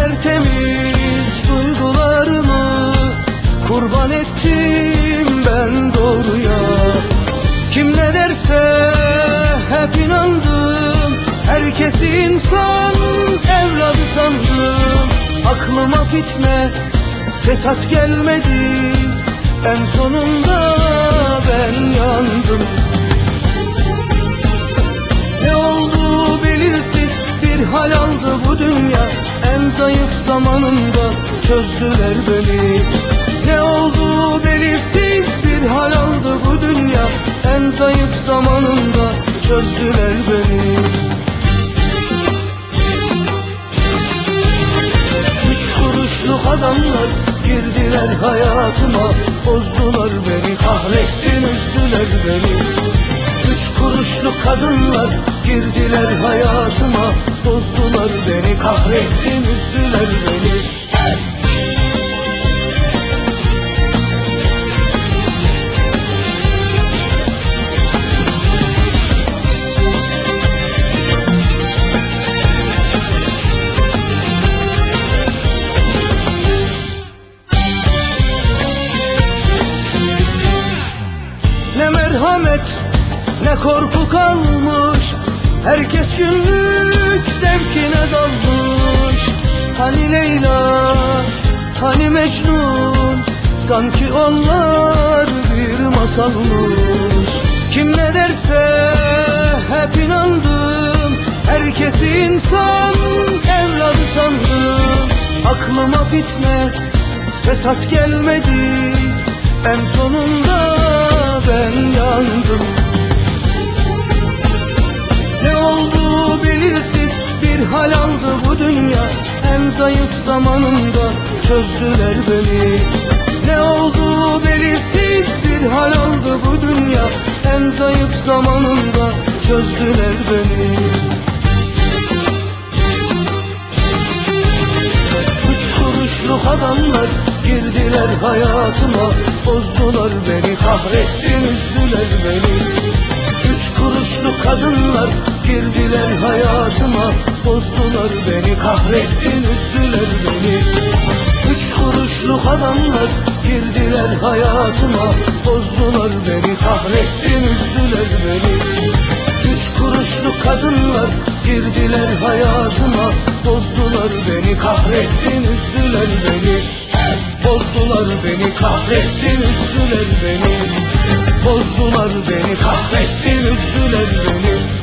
tertemiz duygularımı kurban ettim ben doğruya. Kim ne derse hep inandım, herkesi insan evladı sandım. Aklıma fitne fesat gelmedi, en sonunda ben yandım. Ne oldu belirsiz bir hal aldı bu dünya, en zayıf zamanında çözdüler beni. Ne oldu belirsiz bir hal aldı bu dünya, en zayıf zamanında çözdüler beni. Üç kuruşluk adamlar girdiler hayatıma, bozdular beni, kahretsin üzdüler beni. Üç kuruşluk kadınlar girdiler hayatıma, bozdular beni, kahretsin üzdüler beni. Ne merhamet ne korku kalmış, herkes günlük zevkine dalmış. Hani Leyla, hani Mecnun, sanki onlar bir masalmış. Kim ne derse hep inandım, herkesi insan evladı sandım. Aklıma fitne fesat gelmedi, en sonunda ben yandım. Ne oldu belirsiz bir hal aldı bu dünya, en zayıf zamanında çözdüler beni. Ne oldu belirsiz bir hal aldı bu dünya, en zayıf zamanında çözdüler beni. Üç kuruşluk adamlar girdiler hayatıma, bozdular beni, kahretsin üzdüler beni. Üç kuruşluk kadınlar girdiler hayatıma, bozdular beni, kahretsin üzdüler beni. Üç kuruşluk adamlar girdiler hayatıma, bozdular beni, kahretsin üzdüler beni. Üç kuruşluk kadınlar girdiler hayatıma, bozdular beni, kahretsin üzdüler beni. Bozdular beni, kahretsin üzdüler beni. Bozdular beni, kahretsin üzdüler beni.